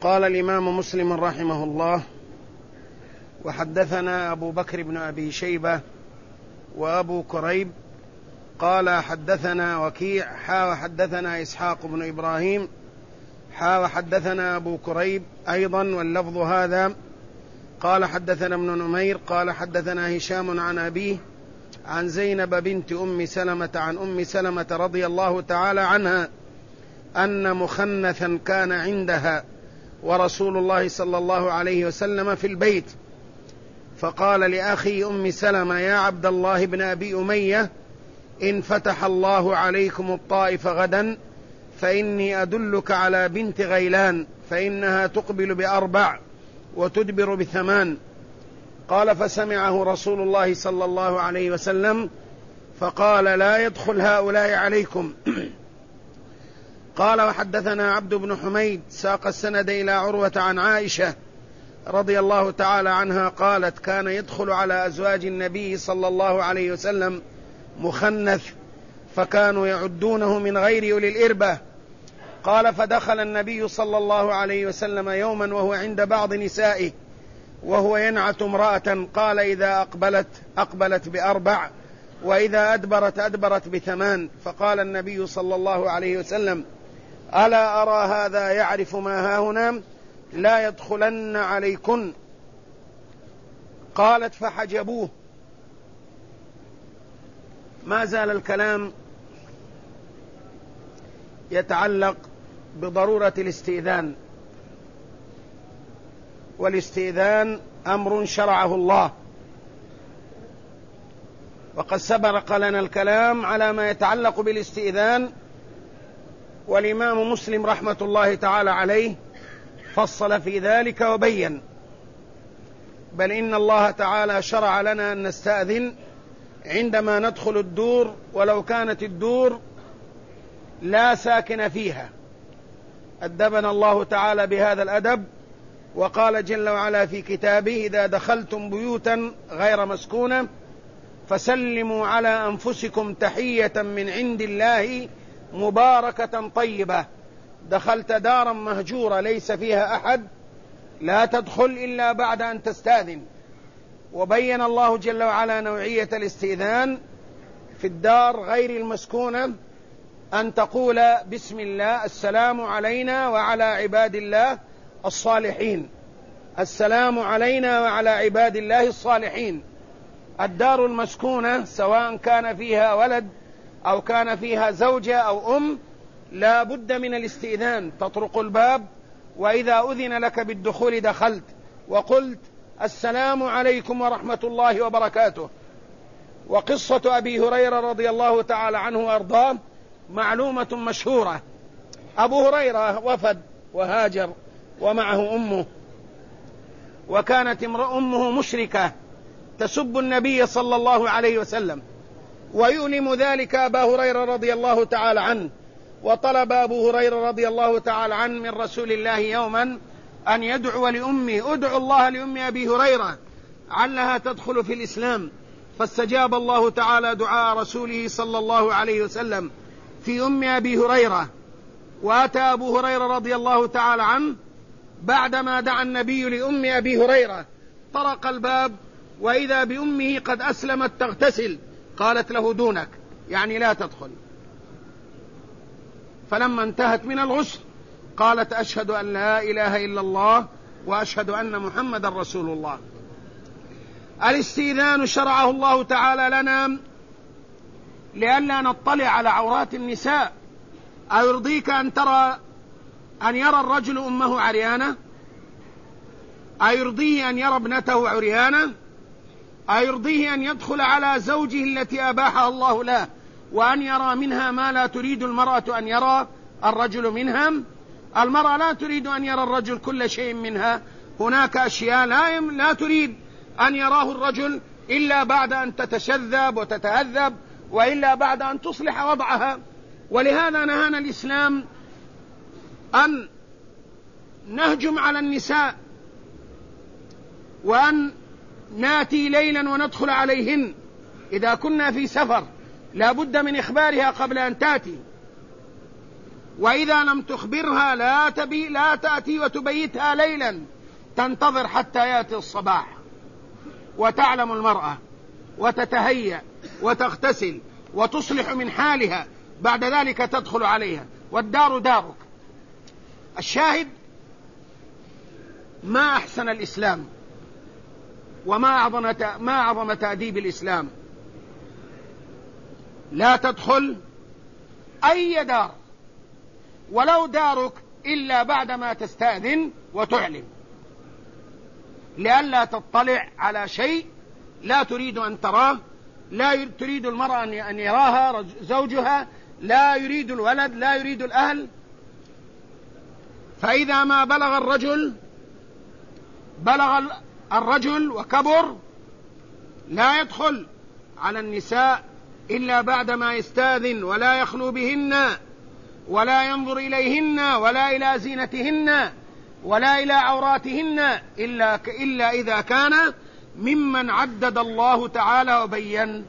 قال الإمام مسلم رحمه الله: وحدثنا أبو بكر بن أبي شيبة وأبو كريب قال حدثنا وكيع وحدثنا إسحاق بن إبراهيم وحدثنا أبو كريب أيضا واللفظ هذا قال حدثنا ابن نمير قال حدثنا هشام عن أبيه عن زينب بنت أم سلمة عن أم سلمة رضي الله تعالى عنها أن مخنثا كان عندها ورسول الله صلى الله عليه وسلم في البيت، فقال لأخي أم سلمة: يا عبد الله بن أبي أمية، إن فتح الله عليكم الطائف غدا فإني أدلك على بنت غيلان، فإنها تقبل ب4 وتدبر ب8. قال: فسمعه رسول الله صلى الله عليه وسلم فقال: لا يدخل هؤلاء عليكم. قال: وحدثنا عبد بن حميد ساق السند إلى عروة عن عائشة رضي الله تعالى عنها قالت: كان يدخل على أزواج النبي صلى الله عليه وسلم مخنث، فكانوا يعدونه من غير أولي الإربة. قال: فدخل النبي صلى الله عليه وسلم يوما وهو عند بعض نسائه وهو ينعت امرأة، قال: إذا أقبلت ب4 وإذا أدبرت ب8. فقال النبي صلى الله عليه وسلم: ألا أرى هذا يعرف ما هاهنا، لا يدخلن عليكن. قالت: فحجبوه. ما زال الكلام يتعلق بضرورة الاستئذان، والاستئذان أمر شرعه الله، وقد سبق لنا الكلام على ما يتعلق بالاستئذان، والإمام مسلم رحمة الله تعالى عليه فصل في ذلك وبين، بل إن الله تعالى شرع لنا أن نستأذن عندما ندخل الدور ولو كانت الدور لا ساكن فيها. أدبنا الله تعالى بهذا الأدب، وقال جل وعلا في كتابه: إذا دخلتم بيوتا غير مسكونة فسلموا على أنفسكم تحية من عند الله مباركة طيبة. دخلت دارا مهجورة ليس فيها أحد لا تدخل إلا بعد أن تستأذن. وبين الله جل وعلا نوعية الاستئذان في الدار غير المسكونة، أن تقول: بسم الله، السلام علينا وعلى عباد الله الصالحين، السلام علينا وعلى عباد الله الصالحين. الدار المسكونة سواء كان فيها ولد أو كان فيها زوجة أو لا بد من الاستئذان. تطرق الباب، وإذا أذن لك بالدخول دخلت وقلت: السلام عليكم ورحمة الله وبركاته. وقصة أبي هريرة رضي الله تعالى عنه وأرضاه معلومة مشهورة. أبو هريرة وفد وهاجر ومعه أمه، وكانت أمه مشركة تسب النبي صلى الله عليه وسلم، ويؤلم ذلك أبا هريرة رضي الله تعالى عنه. وطلب أبو هريرة رضي الله تعالى عنه من رسول الله يوما أن يدعو لأمه: ادعو الله لأم أبي هريرة علها تدخل في الإسلام. فاستجاب الله تعالى دعاء رسوله صلى الله عليه وسلم في أم أبي هريرة. وأتى أبو هريرة رضي الله تعالى عنه بعدما دعا النبي لأم أبي هريرة، طرق الباب وإذا بأمه قد أسلمت تغتسل. قالت له: دونك، يعني لا تدخل. فلما انتهت من الغسل قالت: أشهد أن لا إله إلا الله وأشهد أن محمد رسول الله. الاستئذان شرعه الله تعالى لنا لئلا نطلع على عورات النساء. أيرضيك أن يرى الرجل أمه عريانة؟ أيرضيه أن يرى ابنته عريانة؟ أيرضيه أن يدخل على زوجه التي أباحها الله له وأن يرى منها ما لا تريد المرأة أن يرى الرجل منها؟ المرأة لا تريد أن يرى الرجل كل شيء منها، هناك أشياء لا تريد أن يراه الرجل إلا بعد أن تتشذب وتتهذب، وإلا بعد أن تصلح وضعها. ولهذا نهانا الإسلام أن نهجم على النساء وأن ناتي ليلا وندخل عليهن. إذا كنا في سفر لا بد من إخبارها قبل أن تأتي. وإذا لم تخبرها لا تأتي وتبيتها ليلا، تنتظر حتى يأتي الصباح، وتعلم المرأة وتتهيأ وتغتسل وتصلح من حالها، بعد ذلك تدخل عليها، والدار دارك. الشاهد: ما أحسن الإسلام وما أعظم تأديب الإسلام. لا تدخل أي دار ولو دارك إلا بعدما تستأذن وتعلم، لئلا تطلع على شيء لا تريد أن تراه، لا تريد المرأة أن يراها زوجها، لا يريد الولد، لا يريد الأهل. فإذا ما بلغ الرجل وكبر، لا يدخل على النساء إلا بعدما يستأذن، ولا يخلو بهن، ولا ينظر إليهن، ولا إلى زينتهن، ولا إلى عوراتهن، إلا إذا كان ممن عدد الله تعالى وبين: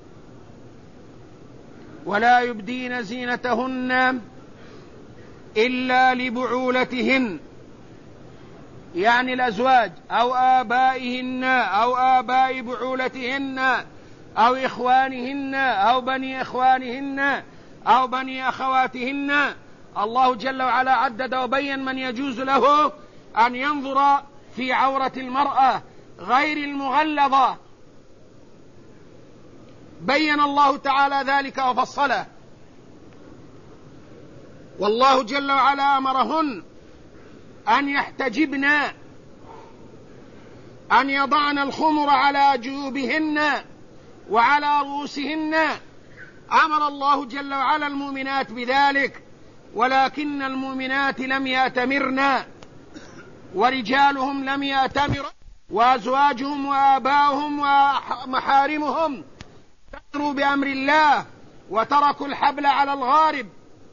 ولا يبدين زينتهن إلا لبعولتهن، يعني الأزواج أو آبائهن أو آباء بعولتهن أو إخوانهن أو بني إخوانهن أو بني أخواتهن. الله جل وعلا عدد وبين من يجوز له أن ينظر في عورة المرأة غير المغلظة، بين الله تعالى ذلك وفصله. والله جل وعلا أمرهن أن يحتجبن، أن يضعن الخمر على جيوبهن وعلى رؤوسهن. أمر الله جل وعلا المؤمنات بذلك، ولكن المؤمنات لم يأتمرن، ورجالهم لم يأتمروا، وأزواجهم وآباؤهم ومحارمهم كفروا بأمر الله وتركوا الحبل على الغارب،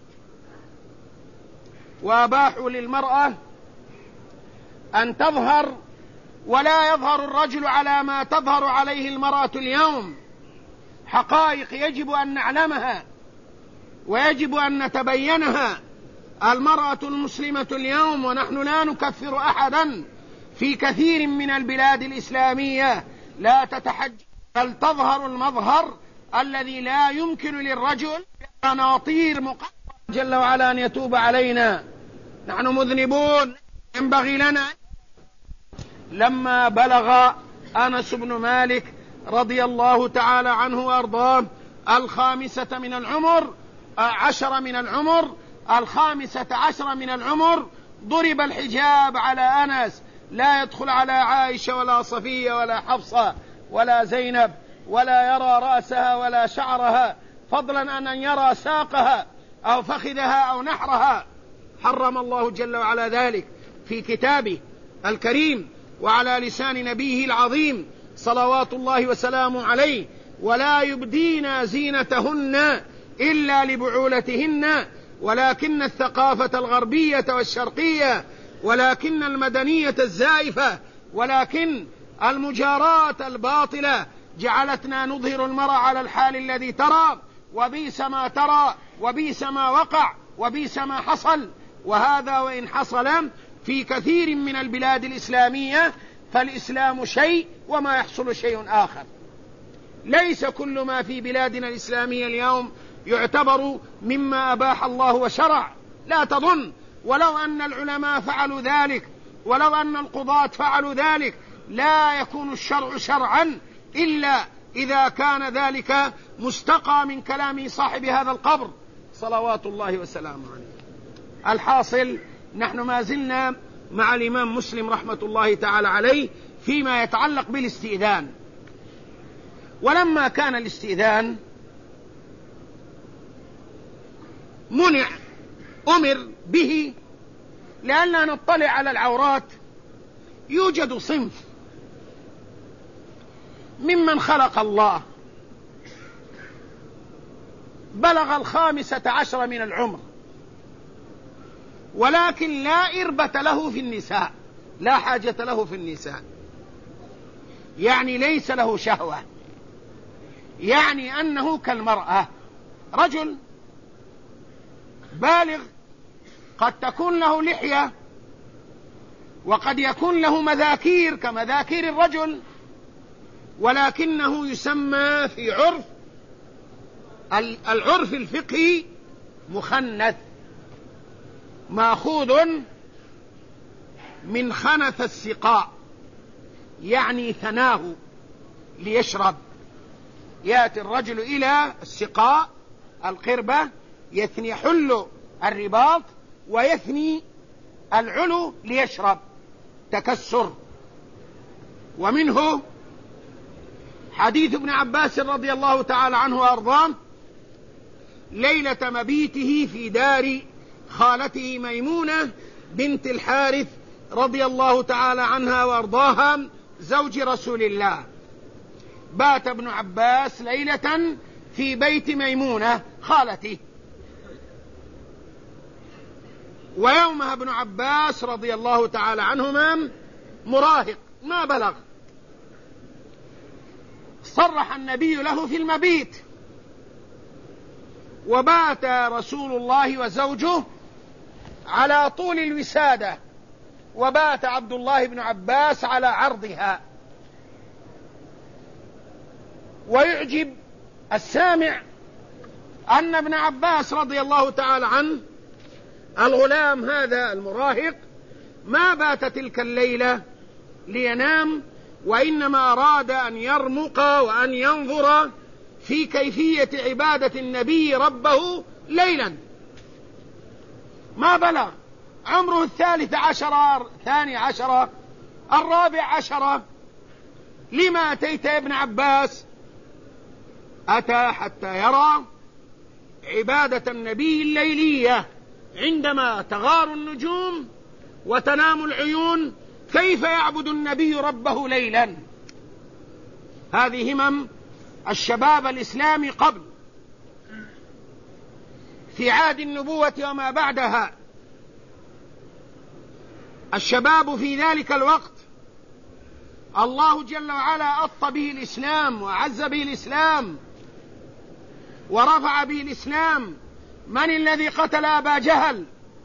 وأباحوا للمرأة أن تظهر، ولا يظهر الرجل على ما تظهر عليه المرأة اليوم. حقائق يجب أن نعلمها ويجب أن نتبينها. المرأة المسلمة اليوم، ونحن لا نكفر أحدا، في كثير من البلاد الإسلامية لا تتحجب، بل تظهر المظهر الذي لا يمكن للرجل بناطير مقطعة. جل وعلا أن يتوب علينا، نحن مذنبون، ينبغي لنا. لما بلغ أنس بن مالك رضي الله تعالى عنه وأرضاه 15 من العمر، 10 من العمر، 15 من العمر، ضرب الحجاب على أنس، لا يدخل على عائشة ولا صفية ولا حفصة ولا زينب، ولا يرى رأسها ولا شعرها، فضلا أن يرى ساقها أو فخذها أو نحرها. حرم الله جل وعلا ذلك في كتابه الكريم وعلى لسان نبيه العظيم صلوات الله وسلامه عليه: ولا يبدين زينتهن إلا لبعولتهن، ولكن الثقافة الغربية والشرقية، ولكن المدنية الزائفة، ولكن المجارات الباطلة جعلتنا نظهر المرأة على الحال الذي ترى، وبئس ما ترى، وبئس ما وقع، وبئس ما حصل. وهذا وإن حصل في كثير من البلاد الإسلامية، فالإسلام شيء وما يحصل شيء آخر. ليس كل ما في بلادنا الإسلامية اليوم يعتبر مما أباح الله وشرع، لا تظن. ولو أن العلماء فعلوا ذلك، ولو أن القضاة فعلوا ذلك، لا يكون الشرع شرعا إلا إذا كان ذلك مستقى من كلام صاحب هذا القبر صلوات الله وسلامه عليه. الحاصل، نحن ما زلنا مع الإمام مسلم رحمة الله تعالى عليه فيما يتعلق بالاستئذان. ولما كان الاستئذان أمر به لأننا نطلع على العورات، يوجد صنف ممن خلق الله بلغ 15 من العمر، ولكن لا إربة له في النساء، لا حاجة له في النساء، يعني ليس له شهوة، يعني أنه كالمرأة، رجل بالغ قد تكون له لحية وقد يكون له مذاكير كمذاكير الرجل، ولكنه يسمى في العرف الفقهي مخنث، ماخوذ من خنث السقاء، يعني ثناه ليشرب. يأتي الرجل إلى السقاء القربة يثني حل الرباط ويثني العلو ليشرب تكسر. ومنه حديث ابن عباس رضي الله تعالى عنه وأرضاه ليلة مبيته في دار خالته ميمونة بنت الحارث رضي الله تعالى عنها وأرضاها زوج رسول الله. بات ابن عباس ليلة في بيت ميمونة خالته، ويومها ابن عباس رضي الله تعالى عنهما مراهق ما بلغ. صرح النبي له في المبيت، وبات رسول الله وزوجه على طول الوسادة، وبات عبد الله بن عباس على عرضها. ويعجب السامع أن ابن عباس رضي الله تعالى عنه الغلام هذا المراهق ما بات تلك الليلة لينام، وإنما أراد أن يرمق وأن ينظر في كيفية عبادة النبي ربه ليلا. ما بلغ عمره 13 12 14. لما أتيت يا ابن عباس؟ أتى حتى يرى عبادة النبي الليلية عندما تغار النجوم وتنام العيون، كيف يعبد النبي ربه ليلا. هذه همم الشباب الإسلامي قبل، في عهد النبوة وما بعدها. الشباب في ذلك الوقت الله جل وعلا أطى به الإسلام وأعز به الإسلام ورفع به الإسلام. من الذي قتل أبا جهل؟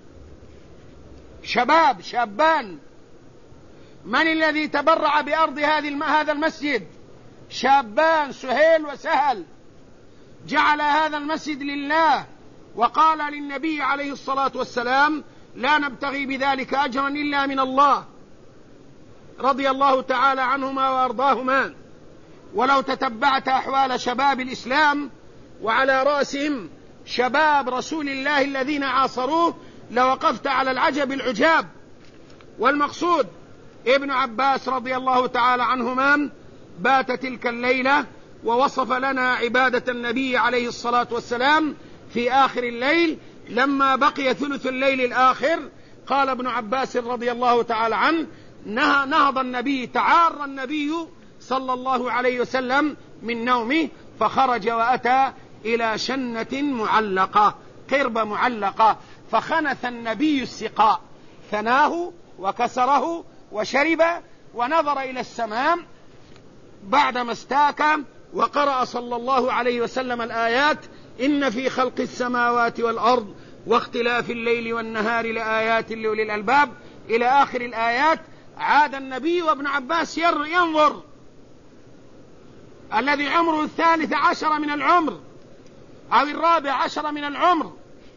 شابان. من الذي تبرع بأرض هذا المسجد؟ شابان، سهيل وسهل. جعل هذا المسجد لله، وقال للنبي عليه الصلاة والسلام لا نبتغي بذلك أجرا إلا من الله، رضي الله تعالى عنهما وأرضاهما. ولو تتبعت أحوال شباب الإسلام وعلى رأسهم شباب رسول الله الذين عاصروه لوقفت على العجب العجاب. والمقصود ابن عباس رضي الله تعالى عنهما بات تلك الليلة ووصف لنا عبادة النبي عليه الصلاة والسلام في آخر الليل. لما بقي ثلث الليل الآخر قال ابن عباس رضي الله تعالى عنه نهض النبي، تعار النبي صلى الله عليه وسلم من نومه، فخرج وأتى إلى شنة معلقة، قربة معلقة، فخنث النبي السقاء، ثناه وكسره وشرب ونظر إلى السماء بعدما استاك، وقرأ صلى الله عليه وسلم الآيات: إن في خلق السماوات والأرض واختلاف الليل والنهار لآيات لأولي الألباب إلى آخر الآيات. عاد النبي وابن عباس ينظر، الذي عمره 13 من العمر أو 14 من العمر.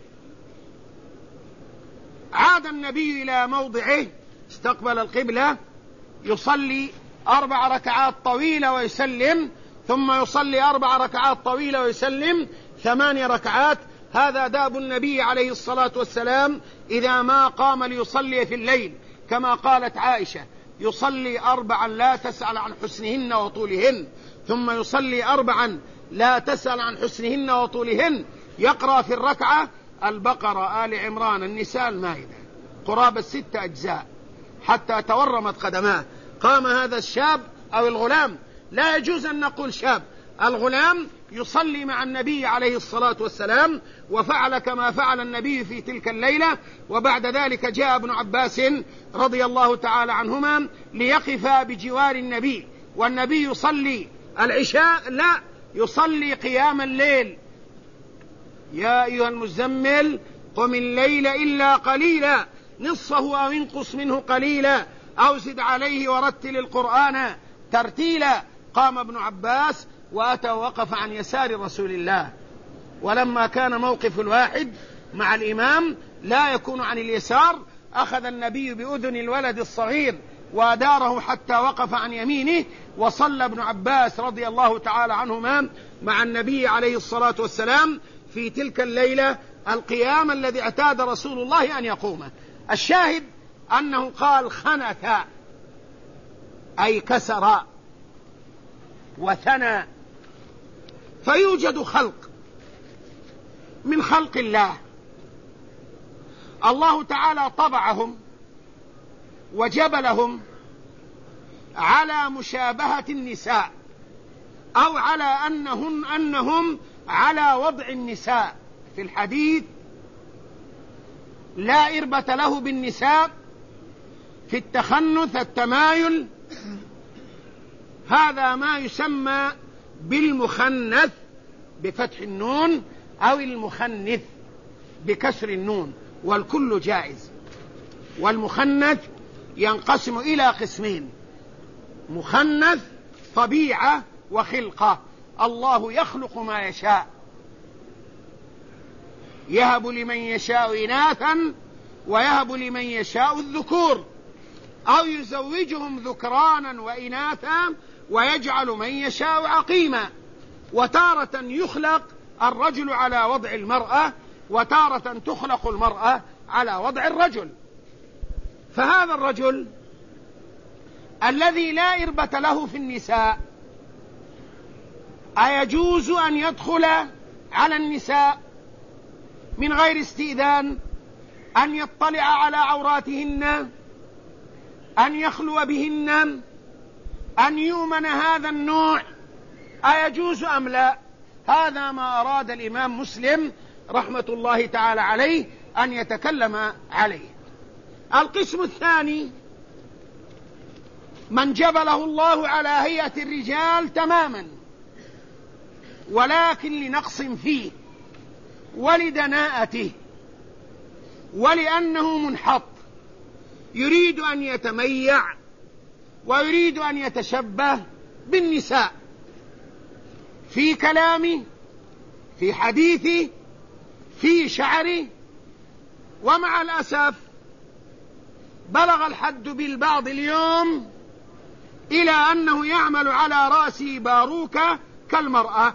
عاد النبي إلى موضعه، استقبل القبلة، يصلي 4 ركعات طويلة ويسلم، ثم يصلي 4 ركعات طويلة ويسلم، 8 ركعات. هذا داب النبي عليه الصلاة والسلام إذا ما قام ليصلي في الليل، كما قالت عائشة: يصلي 4 لا تسأل عن حسنهن وطولهن، ثم يصلي 4 لا تسأل عن حسنهن وطولهن. يقرأ في الركعة البقرة، آل عمران، النساء، المائدة، قرابة 6 أجزاء حتى تورمت قدماه. قام هذا الشاب أو الغلام، لا يجوز أن نقول شاب، الغلام يصلي مع النبي عليه الصلاة والسلام، وفعل كما فعل النبي في تلك الليلة. وبعد ذلك جاء ابن عباس رضي الله تعالى عنهما ليقف بجوار النبي، والنبي يصلي العشاء، لا، يصلي قيام الليل: يا أيها المزمل قم الليل إلا قليلا نصفه أو انقص منه قليلا أو زد عليه ورتل القرآن ترتيلا. قام ابن عباس وأتى ووقف عن يسار رسول الله، ولما كان موقف الواحد مع الإمام لا يكون عن اليسار أخذ النبي بأذن الولد الصغير وأداره حتى وقف عن يمينه، وصلى ابن عباس رضي الله تعالى عنهما مع النبي عليه الصلاة والسلام في تلك الليلة القيام الذي اعتاد رسول الله أن يقومه. الشاهد أنه قال خنث أي كسر وثنى. فيوجد خلق من خلق الله الله تعالى طبعهم وجبلهم على مشابهة النساء، أو على أنهم على وضع النساء. في الحديث لا إربة له بالنساء في التخنث التمايل، هذا ما يسمى بالمخنث بفتح النون أو المخنث بكسر النون، والكل جائز. والمخنث ينقسم إلى قسمين: مخنث طبيعة وخلقة. الله يخلق ما يشاء، يهب لمن يشاء إناثا ويهب لمن يشاء الذكور، أو يزوجهم ذكرانا وإناثا ويجعل من يشاء عقيما. وتارة يخلق الرجل على وضع المرأة، وتارة تخلق المرأة على وضع الرجل. فهذا الرجل الذي لا إربة له في النساء أيجوز أن يدخل على النساء من غير استئذان، أن يطلع على عوراتهن، أن يخلو بهن، أن يؤمن هذا النوع، أيجوز أم لا؟ هذا ما أراد الإمام مسلم رحمة الله تعالى عليه أن يتكلم عليه. القسم الثاني من جبله الله على هيئة الرجال تماما، ولكن لنقص فيه ولدناءته ولأنه منحط، يريد أن يتميع ويريد أن يتشبه بالنساء في كلامه، في حديثه، في شعره. ومع الأسف بلغ الحد بالبعض اليوم إلى أنه يعمل على رأسه باروكة كالمرأة،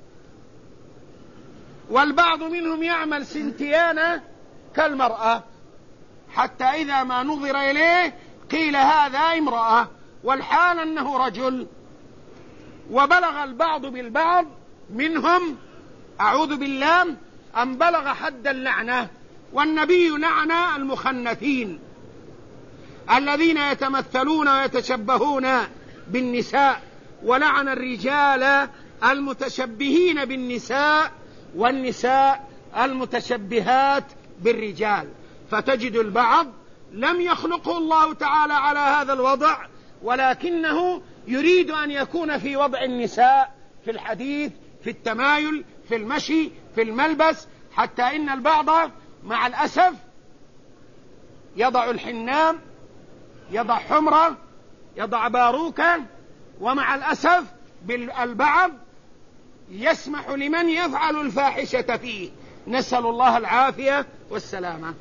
والبعض منهم يعمل سنتيانة كالمرأة، حتى إذا ما نظر إليه قيل هذا امرأة والحال أنه رجل. وبلغ البعض بالبعض منهم أعوذ بالله أن بلغ حد اللعنة. والنبي لعن المخنثين الذين يتمثلون ويتشبهون بالنساء، ولعن الرجال المتشبهين بالنساء والنساء المتشبهات بالرجال. فتجد البعض لم يخلقه الله تعالى على هذا الوضع، ولكنه يريد أن يكون في وضع النساء في الحديث، في التمايل، في المشي، في الملبس، حتى إن البعض مع الأسف يضع الحنام، يضع حمرة، يضع باروكة. ومع الأسف البعض يسمح لمن يفعل الفاحشة فيه. نسأل الله العافية والسلامة.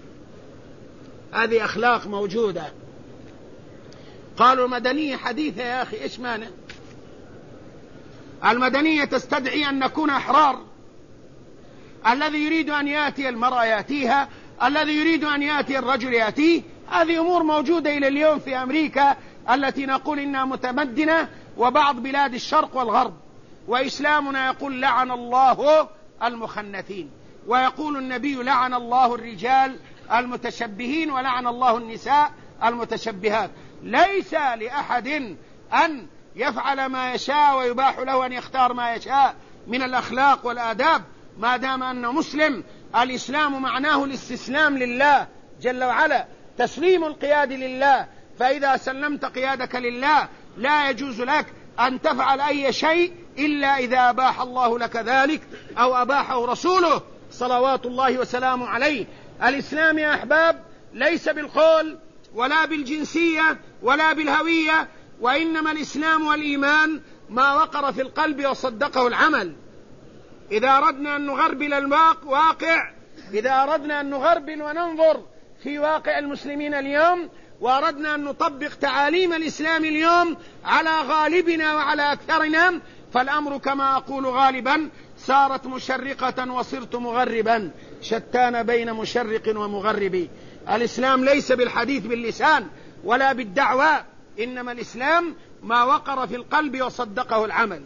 هذه أخلاق موجودة. قالوا المدنية حديثة يا أخي، إيش مانع؟ المدنية تستدعي أن نكون أحرار. الذي يريد أن يأتي المرأة يأتيها، الذي يريد أن يأتي الرجل يأتيه. هذه أمور موجودة إلى اليوم في أمريكا التي نقول إنها متمدنة، وبعض بلاد الشرق والغرب. وإسلامنا يقول لعن الله المخنثين، ويقول النبي لعن الله الرجال المتشبهين ولعن الله النساء المتشبهات. ليس لأحد أن يفعل ما يشاء ويباح له أن يختار ما يشاء من الأخلاق والآداب، ما دام أنه مسلم. الإسلام معناه الاستسلام لله جل وعلا، تسليم القياد لله. فإذا سلمت قيادك لله لا يجوز لك أن تفعل أي شيء إلا إذا أباح الله لك ذلك أو أباحه رسوله صلوات الله وسلامه عليه. الإسلام يا أحباب ليس بالقول ولا بالجنسية ولا بالهوية، وإنما الإسلام والإيمان ما وقر في القلب وصدقه العمل. إذا أردنا أن نغربل الواقع، إذا أردنا أن نغربل وننظر في واقع المسلمين اليوم، وأردنا أن نطبق تعاليم الإسلام اليوم على غالبنا وعلى أكثرنا، فالأمر كما أقول غالبا: سارت مشرقة وصرت مغربا، شتان بين مشرق ومغرب. الإسلام ليس بالحديث باللسان ولا بالدعوة، إنما الإسلام ما وقر في القلب وصدقه العمل.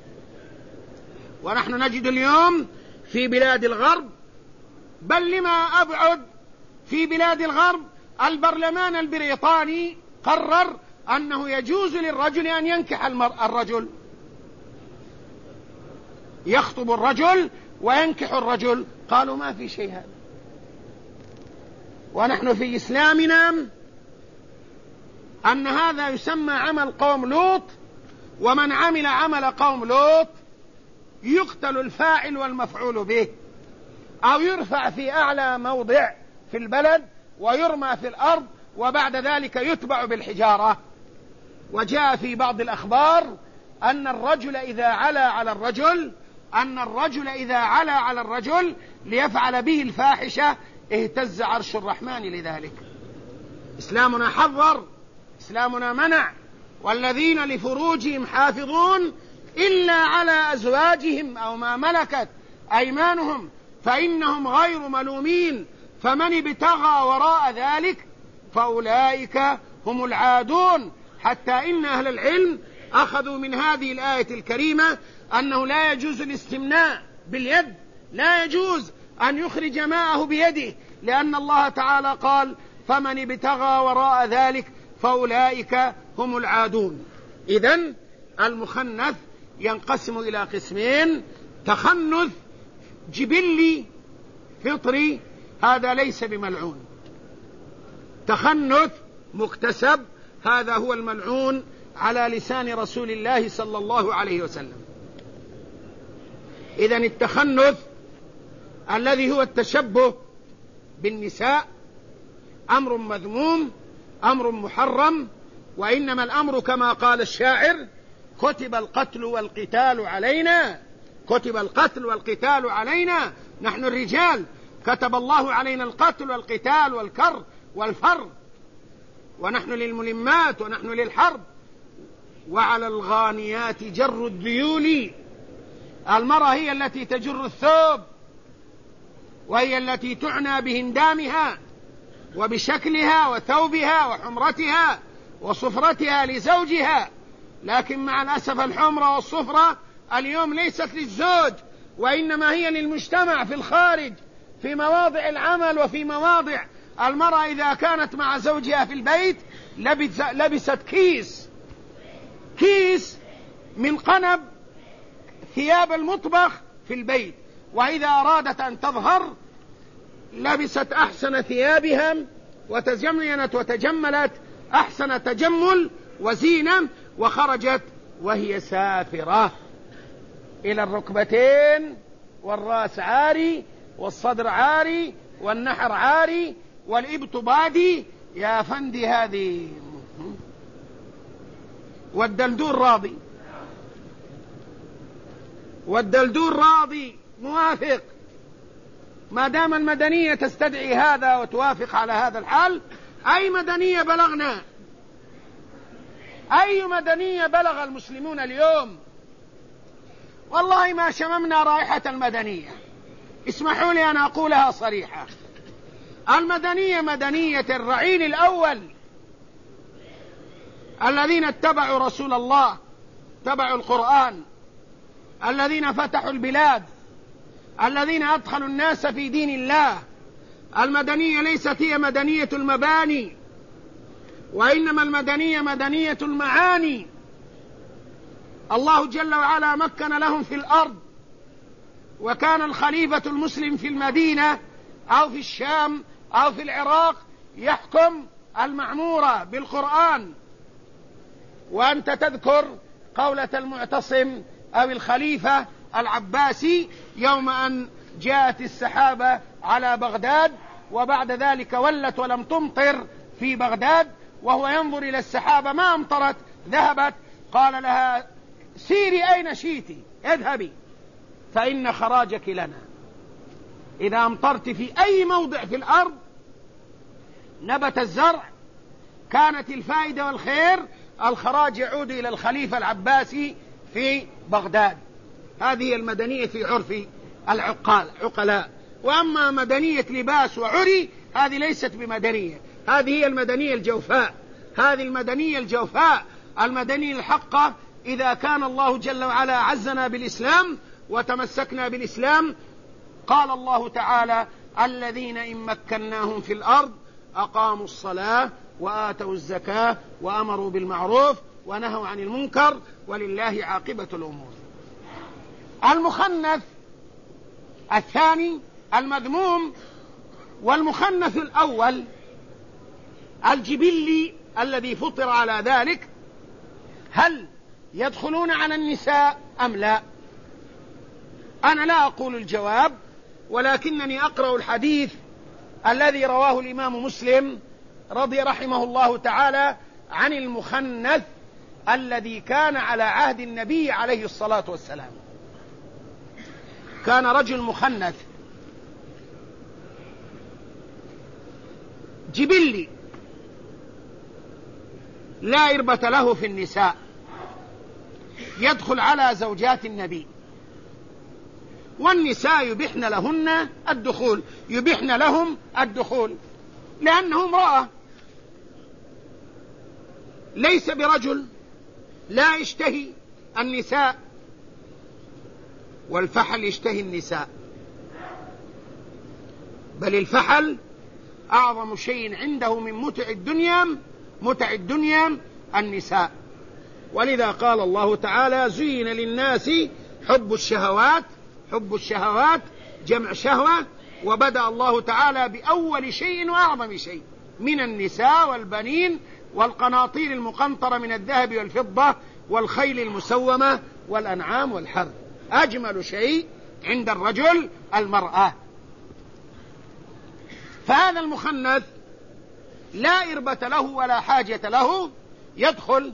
ونحن نجد اليوم في بلاد الغرب، بل لما أبعد، في بلاد الغرب البرلمان البريطاني قرر أنه يجوز للرجل أن ينكح الرجل، يخطب الرجل وينكح الرجل. قالوا ما في شيء هذا. ونحن في إسلامنا أن هذا يسمى عمل قوم لوط، ومن عمل عمل قوم لوط يقتل الفاعل والمفعول به، أو يرفع في أعلى موضع في البلد ويرمى في الأرض، وبعد ذلك يتبع بالحجارة. وجاء في بعض الأخبار أن الرجل إذا علا على الرجل ليفعل به الفاحشة اهتز عرش الرحمن لذلك. إسلامنا حذر، إسلامنا منع: والذين لفروجهم حافظون إلا على أزواجهم أو ما ملكت أيمانهم فإنهم غير ملومين، فمن ابتغى وراء ذلك فأولئك هم العادون. حتى إن أهل العلم أخذوا من هذه الآية الكريمة أنه لا يجوز الاستمناء باليد، لا يجوز أن يخرج ماءه بيده، لأن الله تعالى قال: فمن ابتغى وراء ذلك فأولئك هم العادون. إذن المخنث ينقسم إلى قسمين: تخنث جبلي فطري، هذا ليس بملعون. تخنث مكتسب، هذا هو الملعون على لسان رسول الله صلى الله عليه وسلم. إذن التخنث الذي هو التشبه بالنساء أمر مذموم، أمر محرم، وإنما الأمر كما قال الشاعر: كتب القتل والقتال علينا، كتب القتل والقتال علينا، نحن الرجال كتب الله علينا القتل والقتال والكر والفر، ونحن للملمات ونحن للحرب. وعلى الغانيات جر الذيول، المرأة هي التي تجر الثوب، وهي التي تعنى بهندامها وبشكلها وثوبها وحمرتها وصفرتها لزوجها. لكن مع الأسف الحمرة والصفرة اليوم ليست للزوج، وإنما هي للمجتمع في الخارج، في مواضع العمل وفي مواضع. المرأة إذا كانت مع زوجها في البيت لبست كيس من قنب ثياب المطبخ في البيت، وإذا أرادت أن تظهر لبست أحسن ثيابها وتزينت وتجملت أحسن تجمل وزينة، وخرجت وهي سافرة إلى الركبتين، والرأس عاري، والصدر عاري، والنحر عاري، والإبط بادي. يا فندي هذه والدلدول راضي، والدلدول راضي موافق، ما دام المدنية تستدعي هذا وتوافق على هذا الحال. أي مدنية بلغنا؟ أي مدنية بلغ المسلمون اليوم؟ والله ما شممنا رائحة المدنية. اسمحوا لي أن أقولها صريحة: المدنية مدنية الرعيل الأول، الذين اتبعوا رسول الله، اتبعوا القرآن، الذين فتحوا البلاد، الذين أدخلوا الناس في دين الله. المدنية ليست هي مدنية المباني، وإنما المدنية مدنية المعاني. الله جل وعلا مكن لهم في الأرض، وكان الخليفة المسلم في المدينة أو في الشام أو في العراق يحكم المعمورة بالقرآن. وأنت تذكر قولة المعتصم أو الخليفة العباسي يوم أن جاءت السحابة على بغداد، وبعد ذلك ولت ولم تمطر في بغداد، وهو ينظر إلى السحابة ما أمطرت، ذهبت، قال لها سيري أين شئت، اذهبي فإن خراجك لنا. إذا أمطرت في أي موضع في الأرض نبت الزرع، كانت الفائدة والخير، الخراج يعود إلى الخليفة العباسي في بغداد. هذه المدنية في عرف العقلاء. وأما مدنية لباس وعري هذه ليست بمدنية، هذه هي المدنية الجوفاء، هذه المدنية الجوفاء، المدنية الحقة. إذا كان الله جل وعلا عزنا بالإسلام وتمسكنا بالإسلام، قال الله تعالى: الذين إن مكناهم في الأرض أقاموا الصلاة وآتوا الزكاة وأمروا بالمعروف ونهوا عن المنكر ولله عاقبة الأمور. المخنث الثاني المذموم، والمخنث الأول الجبلي الذي فطر على ذلك، هل يدخلون على النساء أم لا؟ أنا لا أقول الجواب، ولكنني أقرأ الحديث الذي رواه الإمام مسلم رحمه الله تعالى عن المخنث الذي كان على عهد النبي عليه الصلاة والسلام. كان رجل مخنث جبلي لا إربة له في النساء، يدخل على زوجات النبي، والنساء يبحن لهم الدخول لأنه امرأة، ليس برجل، لا يشتهي النساء، والفحل يشتهي النساء، بل الفحل أعظم شيء عنده من متع الدنيا النساء. ولذا قال الله تعالى: زين للناس حب الشهوات جمع شهوة. وبدأ الله تعالى بأول شيء وأعظم شيء من النساء والبنين والقناطير المقنطرة من الذهب والفضة والخيل المسومة والأنعام والحرث. أجمل شيء عند الرجل المرأة. فهذا المخنث لا إربة له ولا حاجة له، يدخل،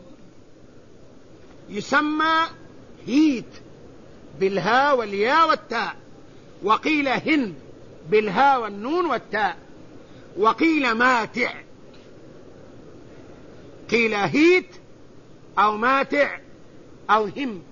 يسمى هيت بالهاء والياء والتاء، وقيل هند بالهاء والنون والتاء، وقيل ماتع، قيل هيت أو ماتع أو هم.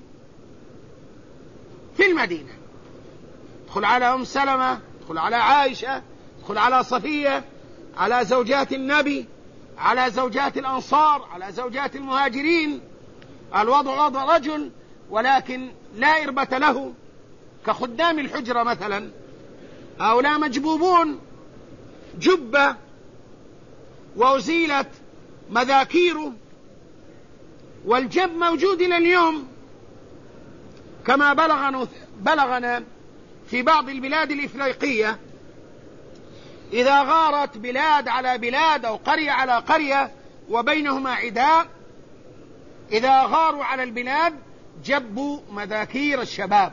في المدينة ادخل على أم سلمة، ادخل على عائشة، ادخل على صفية، على زوجات النبي، على زوجات الأنصار، على زوجات المهاجرين. الوضع وضع رجل ولكن لا إربة له، كخدام الحجرة مثلا، هؤلاء مجبوبون، جبة وأزيلت مذاكيره، والجب موجود إلى اليوم كما بلغنا في بعض البلاد الإفريقية، إذا غارت بلاد على بلاد أو قرية على قرية وبينهما عداء، إذا غاروا على البلاد جبوا مذاكير الشباب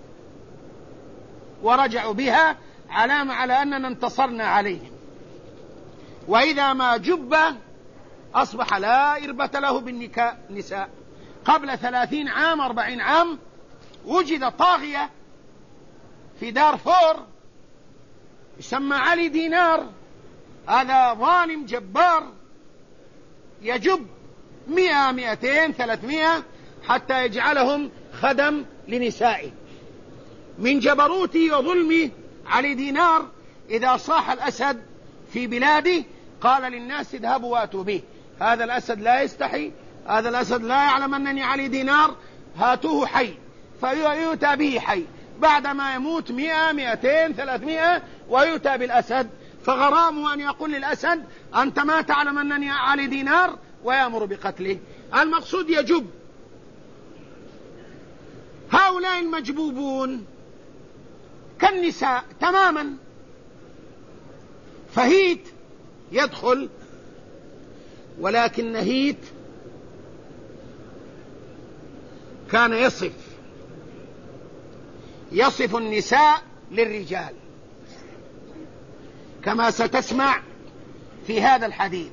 ورجعوا بها علامة على أننا انتصرنا عليهم. وإذا ما جب أصبح لا إربة له بالنساء. قبل 30 عام 40 عام وجد طاغية في دارفور يسمى علي دينار، هذا ظالم جبار يجب 100 200 300 حتى يجعلهم خدم لنسائه. من جبروته وظلمه علي دينار إذا صاح الأسد في بلاده قال للناس اذهبوا واتوا به، هذا الأسد لا يستحي، هذا الأسد لا يعلم أنني علي دينار، هاتوه حي، فيؤتى به حي، بعدما يموت 100 200 300 ويؤتى بالأسد، فغرامه أن يقول للأسد أنت ما تعلم أنني علي دينار ويأمر بقتله. المقصود يجب. هؤلاء المجبوبون كالنساء تماما. فهيت يدخل، ولكن هيت كان يصف النساء للرجال كما ستسمع في هذا الحديث.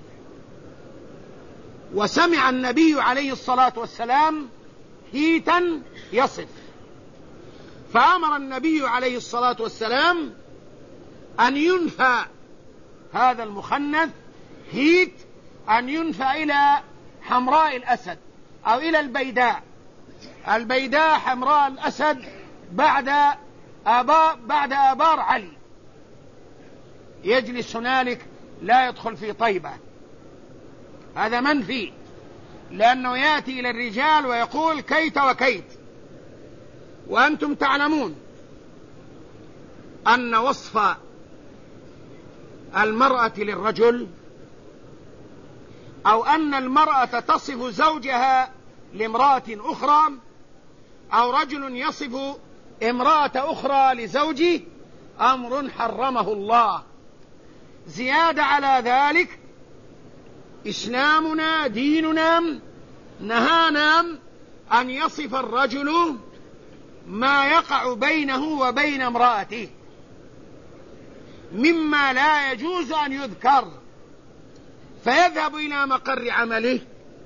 وسمع النبي عليه الصلاة والسلام هيتا يصف، فأمر النبي عليه الصلاة والسلام أن ينفى هذا المخنث هيت، أن ينفى إلى حمراء الأسد أو إلى البيداء حمراء الأسد بعد آبار علي، يجلس هنالك لا يدخل في طيبة. هذا منفي، لأنه يأتي إلى الرجال ويقول كيت وكيت. وأنتم تعلمون أن وصف المرأة للرجل، أو أن المرأة تصف زوجها لامرأة أخرى، أو رجل يصف امرأة أخرى لزوجه، أمر حرمه الله. زيادة على ذلك إسلامنا ديننا نهانا أن يصف الرجل ما يقع بينه وبين امرأته مما لا يجوز أن يذكر، فيذهب إلى مقر عمله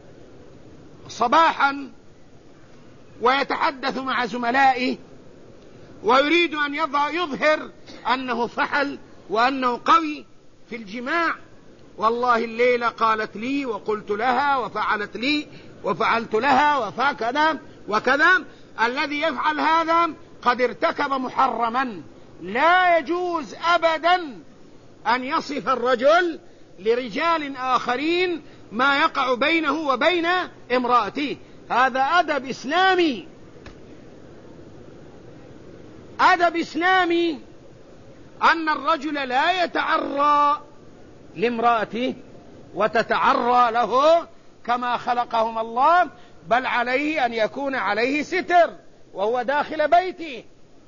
صباحا ويتحدث مع زملائه ويريد أن يظهر أنه فحل وأنه قوي في الجماع. والله الليلة قالت لي وقلت لها وفعلت لي وفعلت لها وكذا وكذا. الذي يفعل هذا قد ارتكب محرما. لا يجوز أبدا أن يصف الرجل لرجال آخرين ما يقع بينه وبين امرأته. هذا أدب إسلامي، أدب إسلامي أن الرجل لا يتعرى لامرأته وتتعرى له كما خلقهم الله، بل عليه أن يكون عليه ستر وهو داخل بيته.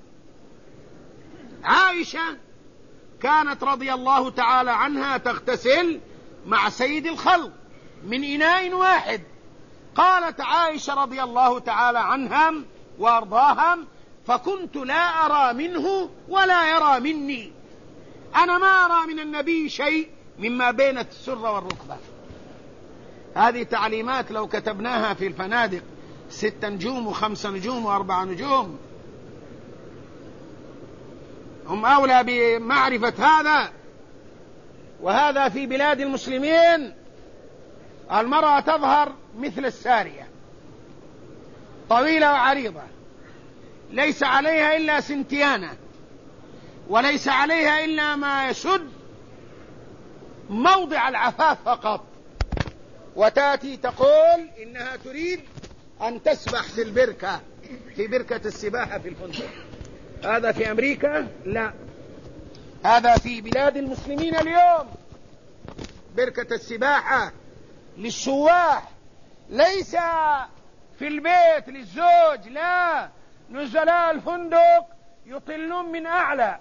عائشة كانت رضي الله تعالى عنها تغتسل مع سيد الخلق من إناء واحد. قالت عائشة رضي الله تعالى عنها وأرضاها: فكنت لا أرى منه ولا يرى مني، أنا ما أرى من النبي شيء مما بين السرة والركبة. هذه تعليمات لو كتبناها في الفنادق 6 نجوم و5 نجوم و4 نجوم هم أولى بمعرفة هذا. وهذا في بلاد المسلمين المرأة تظهر مثل السارية، طويلة وعريضة، ليس عليها إلا سنتيانة، وليس عليها إلا ما يسد موضع العفاف فقط، وتأتي تقول إنها تريد أن تسبح في البركة، في بركة السباحة في الفندق. هذا في أمريكا؟ لا، هذا في بلاد المسلمين اليوم. بركة السباحة للسواح، ليس في البيت للزوج، لا، نزلاء الفندق يطلون من أعلى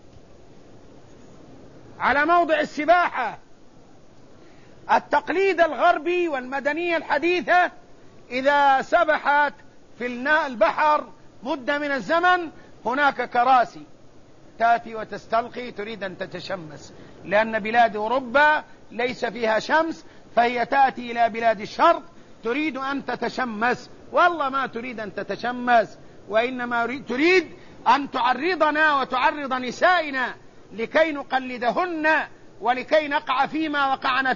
على موضع السباحة. التقليد الغربي والمدنية الحديثة إذا سبحت في البحر مدة من الزمن هناك كراسي تأتي وتستلقي، تريد أن تتشمس، لأن بلاد أوروبا ليس فيها شمس، فهي تأتي إلى بلاد الشرق تريد أن تتشمس. والله ما تريد أن تتشمس، وإنما تريد أن تعرضنا وتعرض نسائنا لكي نقلدهن ولكي نقع فيما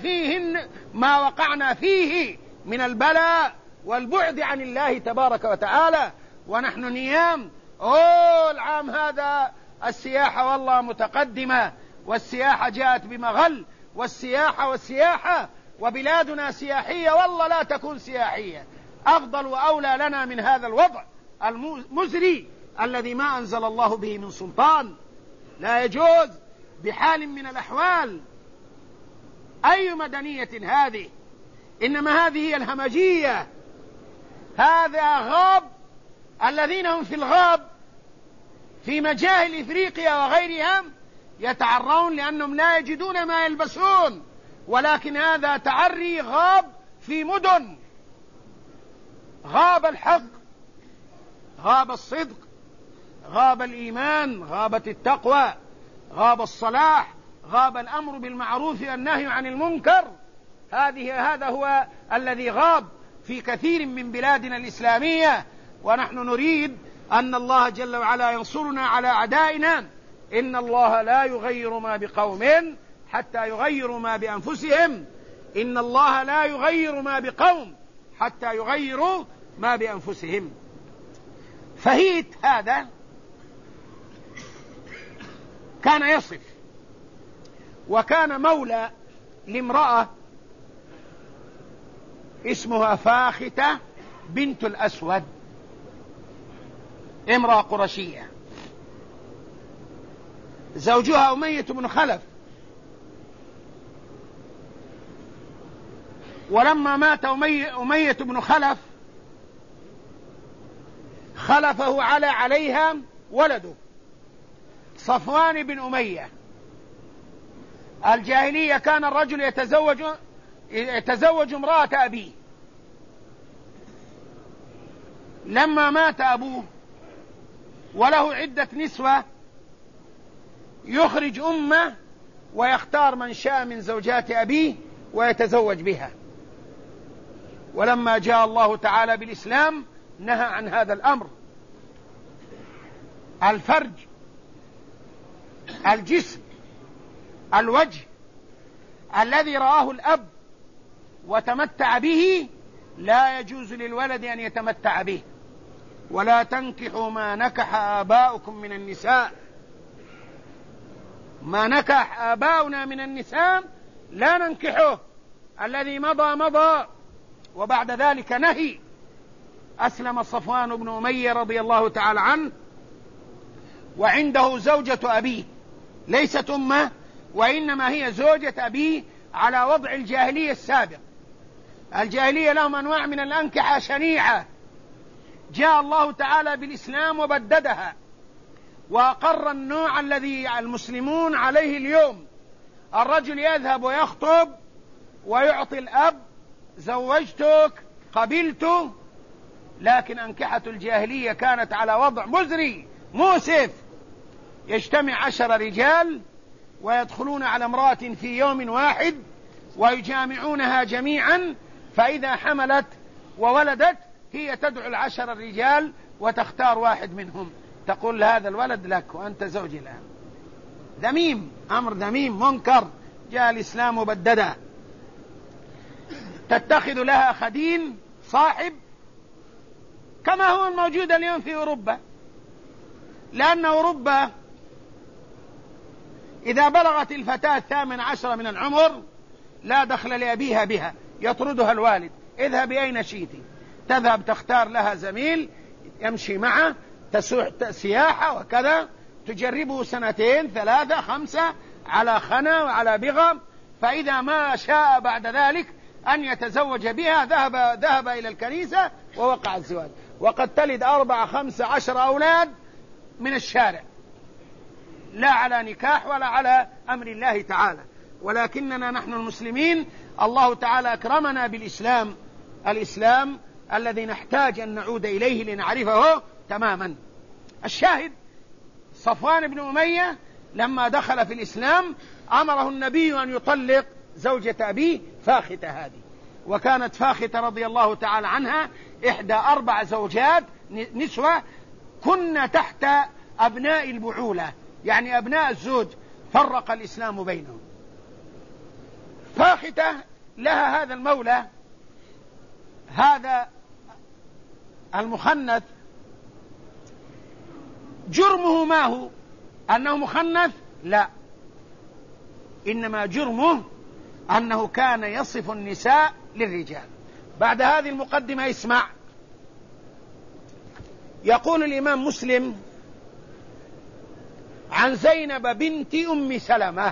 وقعنا فيه من البلاء والبعد عن الله تبارك وتعالى. ونحن نيام العام هذا السياحة والله متقدمة، والسياحة جاءت بمغل، والسياحة وبلادنا سياحية، والله لا تكون سياحية. أفضل وأولى لنا من هذا الوضع المزري الذي ما أنزل الله به من سلطان. لا يجوز بحال من الأحوال. أي مدنية هذه؟ إنما هذه هي الهمجية. هذا غاب الذين هم في الغاب في مجاهل إفريقيا وغيرها يتعرون لأنهم لا يجدون ما يلبسون، ولكن هذا تعري غاب في مدن. غاب الحق، غاب الصدق، غاب الإيمان، غابت التقوى، غاب الصلاح، غاب الأمر بالمعروف والنهي عن المنكر. هذا هو الذي غاب في كثير من بلادنا الإسلامية، ونحن نريد أن الله جل وعلا ينصرنا على أعدائنا. إن الله لا يغير ما بقوم حتى يغيروا ما بأنفسهم. إن الله لا يغير ما بقوم حتى يغيروا ما بأنفسهم. فهيت هذا كان يصف، وكان مولى لامرأة اسمها فاختة بنت الأسود، امرأة قرشية، زوجها أمية بن خلف. ولما مات أمية بن خلف خلفه عليها ولده صفوان بن أمية. الجاهلية كان الرجل يتزوج امرأة أبيه. لما مات أبوه وله عدة نسوة يخرج أمه ويختار من شاء من زوجات أبيه ويتزوج بها. ولما جاء الله تعالى بالإسلام نهى عن هذا الأمر. الفرج، الجسم، الوجه الذي رآه الأب وتمتع به لا يجوز للولد أن يتمتع به. ولا تنكحوا ما نكح آباؤكم من النساء. ما نكح آباؤنا من النساء لا ننكحه، الذي مضى مضى. وبعد ذلك نهي. أسلم صفوان بن أمية رضي الله تعالى عنه، وعنده زوجة أبيه ليست أمه، وإنما هي زوجة أبيه على وضع الجاهلية السابق. الجاهلية لهم أنواع من الأنكحة شنيعة، جاء الله تعالى بالإسلام وبددها وأقر النوع الذي المسلمون عليه اليوم. الرجل يذهب ويخطب ويعطي الأب زوجتك قبلت. لكن أنكحة الجاهلية كانت على وضع مزري مؤسف. يجتمع 10 رجال ويدخلون على امرأة في يوم واحد ويجامعونها جميعا، فإذا حملت وولدت هي تدعو 10 الرجال وتختار واحد منهم، تقول هذا الولد لك وأنت زوجي الآن. ذميم، أمر ذميم منكر، جاء الإسلام بددا. تتخذ لها خدين صاحب كما هو الموجود اليوم في أوروبا، لأن أوروبا إذا بلغت الفتاة 18 من العمر لا دخل لأبيها بها، يطردها الوالد، اذهب أين شئت. تذهب تختار لها زميل يمشي معه سياحة وكذا، تجربه 2 3 5 على خنا وعلى بغم، فإذا ما شاء بعد ذلك أن يتزوج بها ذهب إلى الكنيسة ووقع الزواج، وقد تلد 4 5 10 أولاد من الشارع، لا على نكاح ولا على أمر الله تعالى. ولكننا نحن المسلمين الله تعالى أكرمنا بالإسلام، الإسلام الذي نحتاج أن نعود إليه لنعرفه تماما. الشاهد صفوان بن أمية لما دخل في الإسلام أمره النبي أن يطلق زوجة أبيه فاختة هذه. وكانت فاختة رضي الله تعالى عنها إحدى 4 زوجات نسوة كن تحت أبناء البعولة، يعني أبناء الزوج، فرق الإسلام بينهم. فاختة لها هذا المولى، هذا المخنث، جرمه ما هو؟ أنه مخنث؟ لا، إنما جرمه أنه كان يصف النساء للرجال. بعد هذه المقدمة اسمع. يقول الإمام مسلم عن زينب بنت أم سلمة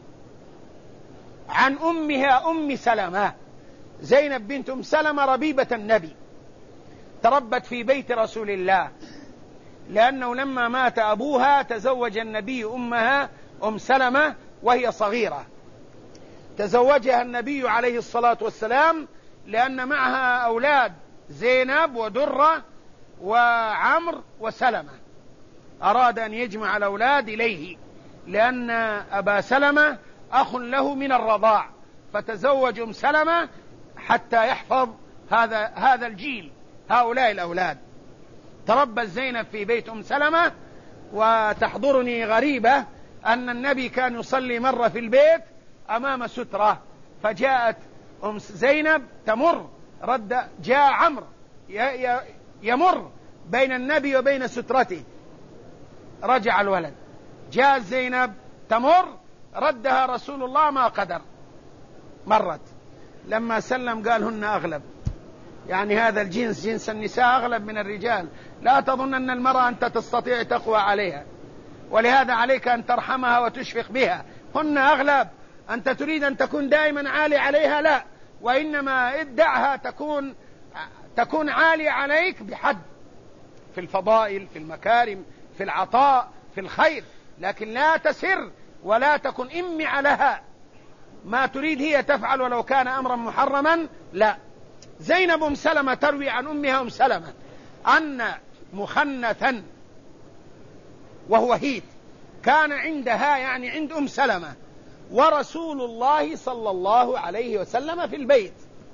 عن أمها أم سلمة. زينب بنت أم سلمة ربيبة النبي، تربت في بيت رسول الله، لأنه لما مات أبوها تزوج النبي أمها أم سلمة وهي صغيرة. تزوجها النبي عليه الصلاة والسلام لأن معها أولاد زينب ودرة وعمر وسلمة، أراد أن يجمع الأولاد إليه، لأن أبا سلمة أخ له من الرضاع، فتزوج أم سلمة حتى يحفظ هذا الجيل، هؤلاء الأولاد. تربت زينب في بيت أم سلمة. وتحضرني غريبة أن النبي كان يصلي مرة في البيت أمام سترة، فجاءت أم زينب تمر، جاء عمرو يمر بين النبي وبين سترته، رجع الولد. جاء زينب تمر، ردها رسول الله ما قدر، مرت. لما سلم قال هن أغلب، يعني هذا الجنس جنس النساء أغلب من الرجال، لا تظن أن المرأة أنت تستطيع تقوى عليها، ولهذا عليك أن ترحمها وتشفق بها. هن أغلب، أنت تريد أن تكون دائما عالي عليها؟ لا، وإنما ادعها تكون عالي عليك بحد، في الفضائل، في المكارم، في العطاء، في الخير، لكن لا تسر ولا تكن إمع لها، ما تريد هي تفعل ولو كان أمرا محرما. لا. زينب أم سلمة تروي عن أمها أم سلمة أن مخنثا وهو هيت كان عندها، يعني عند أم سلمة، ورسول الله صلى الله عليه وسلم في البيت.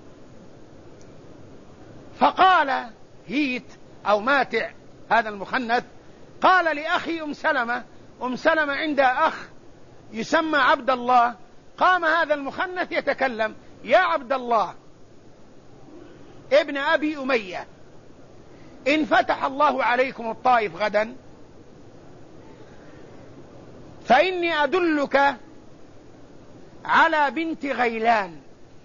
فقال هيت أو ماتع هذا المخنث، قال لأخي أم سلمة عندها أخ يسمى عبد الله، قام هذا المخنث يتكلم: يا عبد الله ابن أبي أمية، إن فتح الله عليكم الطائف غدا فإني أدلك على بنت غيلان،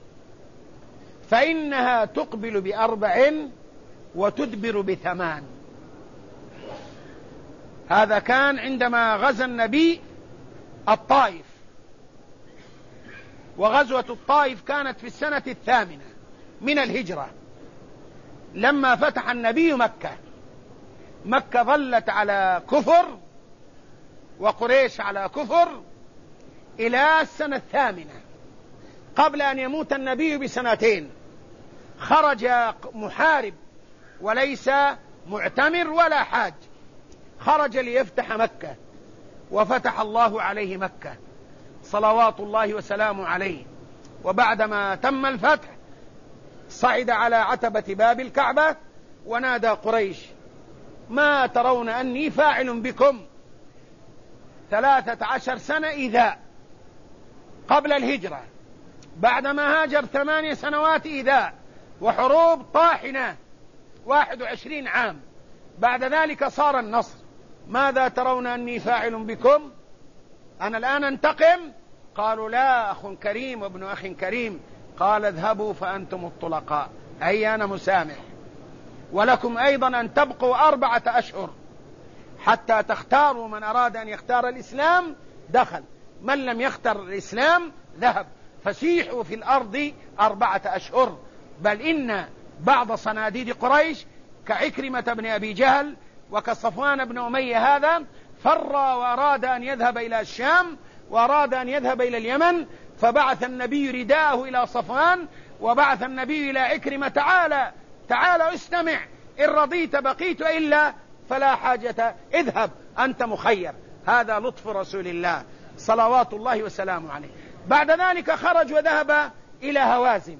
فإنها تقبل ب4 وتدبر ب8. هذا كان عندما غزا النبي الطائف، وغزوة الطائف كانت في السنة 8 من الهجرة، لما فتح النبي مكة ظلت على كفر وقريش على كفر إلى السنة 8 قبل أن يموت النبي ب2 خرج محارب وليس معتمر ولا حاج، خرج ليفتح مكة، وفتح الله عليه مكة صلوات الله وسلامه عليه. وبعدما تم الفتح صعد على عتبة باب الكعبة ونادى قريش: ما ترون أني فاعل بكم 13 سنة إيذاء قبل الهجرة، بعدما هاجر 8 سنوات إيذاء وحروب طاحنة 21 عام، بعد ذلك صار النصر. ماذا ترون أني فاعل بكم؟ أنا الآن أنتقم؟ قالوا: لا، أخ كريم وابن أخ كريم. قال: اذهبوا فأنتم الطلقاء، أي أنا مسامح، ولكم أيضا أن تبقوا 4 أشهر حتى تختاروا، من أراد أن يختار الإسلام دخل، من لم يختار الإسلام ذهب، فسيحوا في الأرض 4 أشهر. بل إن بعض صناديد قريش كعكرمة بن أبي جهل وكصفوان بن أمية هذا فر وأراد أن يذهب إلى الشام وأراد أن يذهب إلى اليمن، فبعث النبي رداءه إلى صفوان وبعث النبي إلى عكرمة: تعال استمع، إن رضيت بقيت، إلا فلا حاجة، اذهب أنت مخير. هذا لطف رسول الله صلوات الله وسلامه عليه. بعد ذلك خرج وذهب إلى هوازن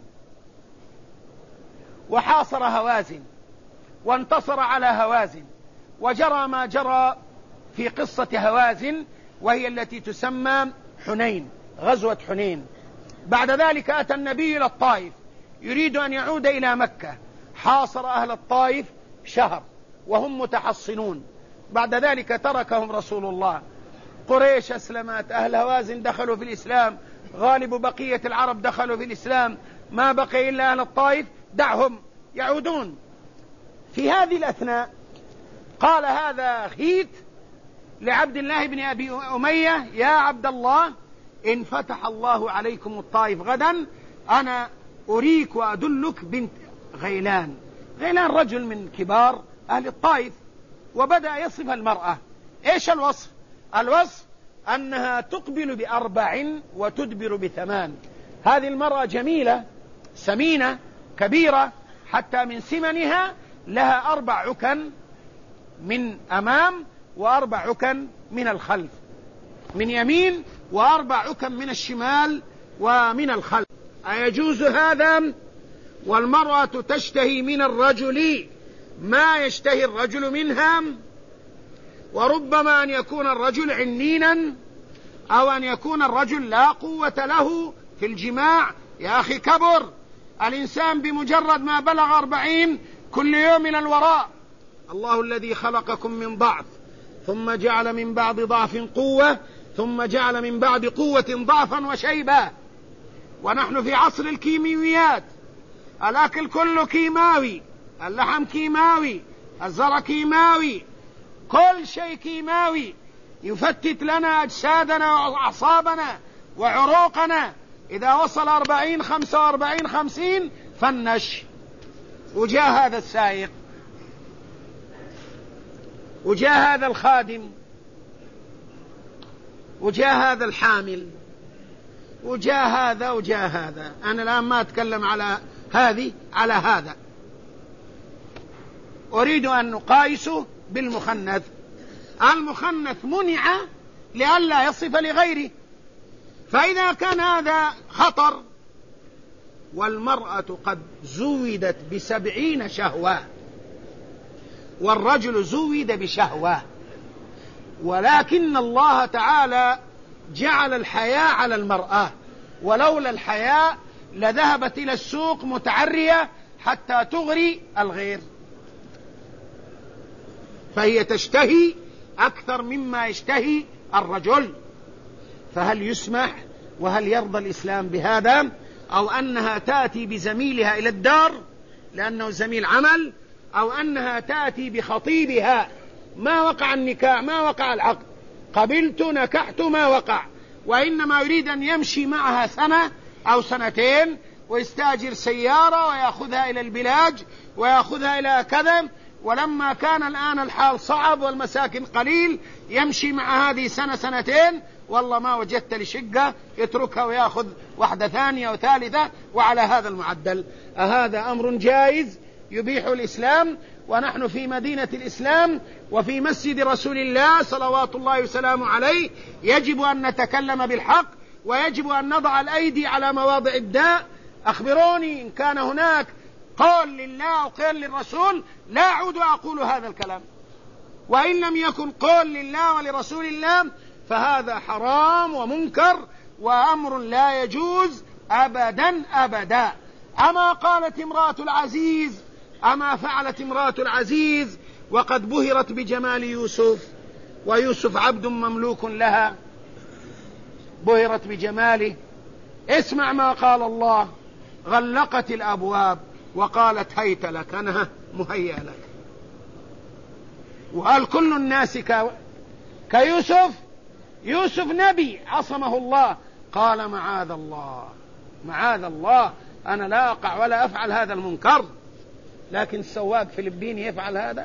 وحاصر هوازن وانتصر على هوازن، وجرى ما جرى في قصة هوازن، وهي التي تسمى حنين، غزوة حنين. بعد ذلك أتى النبي إلى الطائف يريد أن يعود إلى مكة، حاصر أهل الطائف شهر وهم متحصنون، بعد ذلك تركهم رسول الله. قريش أسلمت، أهل هوازن دخلوا في الإسلام، غالب بقية العرب دخلوا في الإسلام، ما بقي إلا أهل الطائف، دعهم يعودون. في هذه الأثناء قال هذا هيت لعبد الله بن أبي أمية: يا عبد الله، إن فتح الله عليكم الطائف غدا أنا أريك وأدلك بنت غيلان. غيلان رجل من كبار أهل الطائف، وبدأ يصف المرأة. إيش الوصف؟ الوصف أنها تقبل ب4 وتدبر ب8. هذه المرأة جميلة سمينة كبيرة، حتى من سمنها لها 4 عكن من أمام و4 عكن من الخلف، من يمين و4 عكن من الشمال ومن الخلف. أيجوز هذا؟ والمرأة تشتهي من الرجل ما يشتهي الرجل منها، وربما أن يكون الرجل عنينا، أو أن يكون الرجل لا قوة له في الجماع. يا أخي كبر الإنسان بمجرد ما بلغ 40 كل يوم إلى الوراء. الله الذي خلقكم من ضعف ثم جعل من بعد ضعف قوة ثم جعل من بعد قوة ضعفا وشيبا. ونحن في عصر الكيماويات، الأكل كله كيماوي، اللحم كيماوي، الزرع كيماوي، كل شيء كيماوي يفتت لنا أجسادنا وأعصابنا وعروقنا. إذا وصل 40 45 50 فنش. وجاء هذا السائق، وجاء هذا الخادم، وجاء هذا الحامل، وجاء هذا وجاء هذا. أنا الآن ما أتكلم على هذه على هذا، أريد أن نقايسه بالمخنث. المخنث منع لئلا يصف لغيره، فإذا كان هذا خطر، والمرأة قد زودت ب70 شهوة والرجل زود بشهوة، ولكن الله تعالى جعل الحياء على المرأة، ولولا الحياء لذهبت إلى السوق متعرية حتى تغري الغير، فهي تشتهي أكثر مما يشتهي الرجل. فهل يسمح وهل يرضى الإسلام بهذا؟ أو أنها تأتي بزميلها إلى الدار لأنه زميل عمل، أو أنها تأتي بخطيبها، ما وقع النكاح، ما وقع العقد، قبلت نكحت ما وقع، وإنما يريد أن يمشي معها 1 أو 2 ويستأجر سيارة ويأخذها إلى البلاج ويأخذها إلى كذا. ولما كان الآن الحال صعب والمساكن قليل، يمشي مع هذه 1 2 والله ما وجدت لشقة، يتركها ويأخذ واحدة ثانية وثالثة، وعلى هذا المعدل. هذا أمر جائز يبيح الإسلام، ونحن في مدينة الإسلام وفي مسجد رسول الله صلوات الله وسلامه عليه. يجب أن نتكلم بالحق، ويجب أن نضع الأيدي على مواضع الداء. أخبروني إن كان هناك قول لله وقول للرسول، لا أعود أقول هذا الكلام. وإن لم يكن قول لله ولرسول الله فهذا حرام ومنكر وأمر لا يجوز أبدا أبدا. أما قالت امرأة العزيز، أما فعلت امرأة العزيز وقد بهرت بجمال يوسف، ويوسف عبد مملوك لها، بهرت بجماله. اسمع ما قال الله: غلقت الأبواب وقالت هيت لك، أنا مهيأ لك. وهل كل الناس كيوسف؟ يوسف نبي عصمه الله، قال معاذ الله معاذ الله، أنا لا أقع ولا أفعل هذا المنكر. لكن السواق فلبيني يفعل هذا،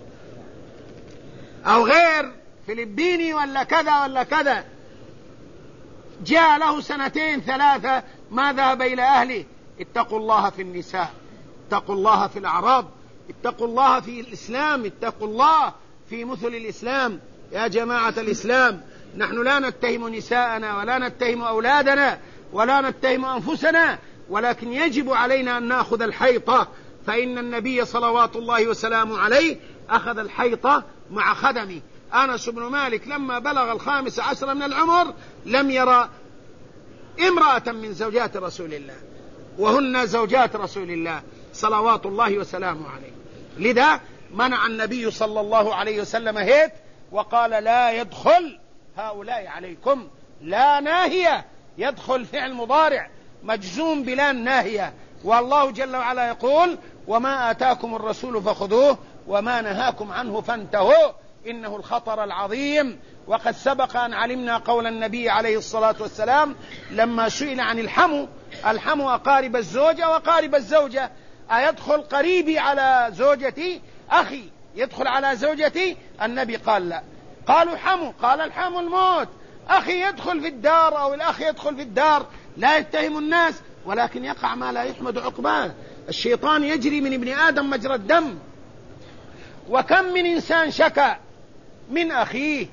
أو غير فلبيني ولا كذا ولا كذا، جاء له 2 3 ما ذهب إلى أهله. اتقوا الله في النساء، اتقوا الله في الأعراض، اتقوا الله في الإسلام، اتقوا الله في مثل الإسلام. يا جماعة الإسلام، نحن لا نتهم نساءنا ولا نتهم أولادنا ولا نتهم أنفسنا، ولكن يجب علينا أن نأخذ الحيطة، فإن النبي صلوات الله وسلامه عليه أخذ الحيطة مع خدمه. أنس بن مالك لما بلغ 15 من العمر لم يرى امرأة من زوجات رسول الله، وهن زوجات رسول الله صلوات الله وسلامه عليه. لذا منع النبي صلى الله عليه وسلم هيت، وقال لا يدخل هؤلاء عليكم. لا ناهية، يدخل فعل مضارع مجزوم بلا ناهية. والله جل وعلا يقول: وما آتاكم الرسول فخذوه وما نهاكم عنه فانتهوا إنه الخطر العظيم. وقد سبق أن علمنا قول النبي عليه الصلاة والسلام لما سئل عن الحمو أقارب الزوجة وقارب الزوجة، أيدخل قريبي على زوجتي؟ أخي يدخل على زوجتي؟ النبي قال لا. قالوا حمو، قال الحمو الموت. أخي يدخل في الدار أو الأخ يدخل في الدار، لا يتهم الناس، ولكن يقع ما لا يحمد عقباه. الشيطان يجري من ابن آدم مجرى الدم. وكم من إنسان شكى من أخيه،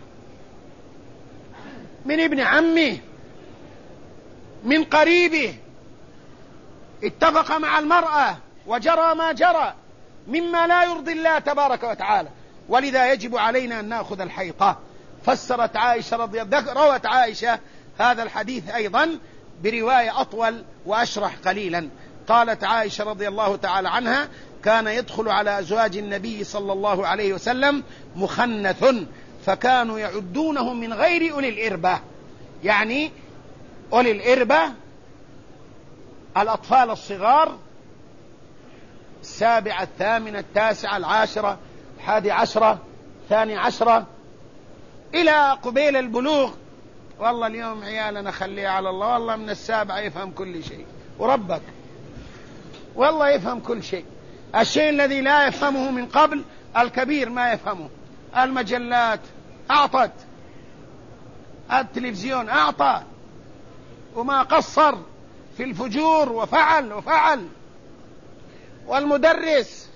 من ابن عمه، من قريبه، اتفق مع المرأة وجرى ما جرى مما لا يرضي الله تبارك وتعالى، ولذا يجب علينا أن نأخذ الحيطة. فسرت عائشة روت عائشة هذا الحديث أيضا برواية أطول وأشرح قليلا. قالت عائشة رضي الله تعالى عنها: كان يدخل على أزواج النبي صلى الله عليه وسلم مخنث فكانوا يعدونه من غير أولي الإربة. يعني أولي الإربة الأطفال الصغار، 7 8 9 10 11 12 إلى قبيل البلوغ. والله اليوم عيالنا خليه على الله، والله من 7 يفهم كل شيء، وربك والله يفهم كل شيء. الشيء الذي لا يفهمه من قبل الكبير ما يفهمه. المجلات أعطت، التلفزيون أعطى، وما قصر في الفجور وفعل. والمدرس،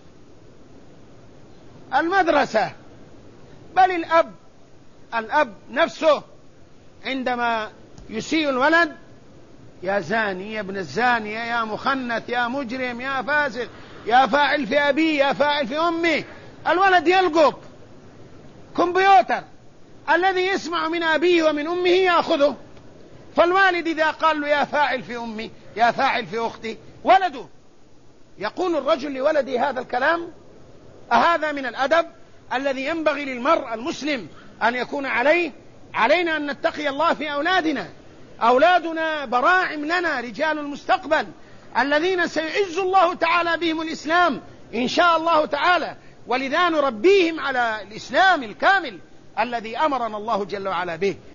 المدرسة، بل الأب نفسه عندما يسيء الولد: يا زاني، يا ابن الزانية، يا مخنث، يا مجرم، يا فاسق، يا فاعل في أبيه، يا فاعل في أمه. الولد يلقط كمبيوتر، الذي يسمع من أبيه ومن أمه يأخذه. فالوالد إذا قال له يا فاعل في أمي، يا فاعل في أختي، ولده يقول الرجل لولده هذا الكلام. أهذا من الأدب الذي ينبغي للمرء المسلم أن يكون عليه؟ علينا أن نتقي الله في أولادنا. أولادنا براعم لنا، رجال المستقبل الذين سيعز الله تعالى بهم الإسلام إن شاء الله تعالى، ولذا نربيهم على الإسلام الكامل الذي أمرنا الله جل وعلا به.